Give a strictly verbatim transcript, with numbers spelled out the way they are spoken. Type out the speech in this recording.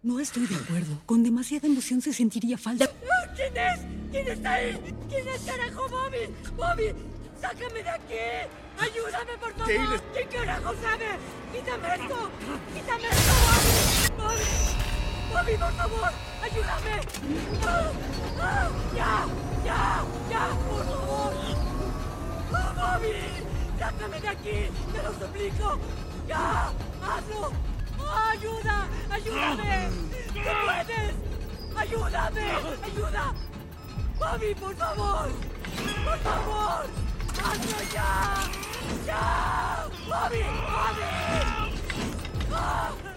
No estoy de acuerdo. Con demasiada emoción se sentiría falso. ¿Quién es? ¿Quién está ahí? ¿Quién es, carajo? ¡Bobby! ¡Bobby! ¡Sácame de aquí! ¡Ayúdame, por favor! Kaylee. ¿Quién carajo sabe? ¡Quítame esto! ¡Quítame esto, Bobby! ¡Bobby! ¡Bobby, por favor! ¡Ayúdame! ¡Ah! ¡Ah! ¡Ya! ¡Ya! ¡Ya! ¡Por favor! ¡Oh, Bobby! ¡Sácame de aquí! ¡Te lo suplico! ¡Ya! ¡Hazlo! ¡Oh, ayuda! ¡Ayúdame! ¡Tú puedes! ¡Ayúdame! ¡Ayuda! ¡Bobby, por favor! ¡Por favor! ¡Hazlo ya! ¡Ya! ¡Bobby! ¡Bobby! ¡Ah!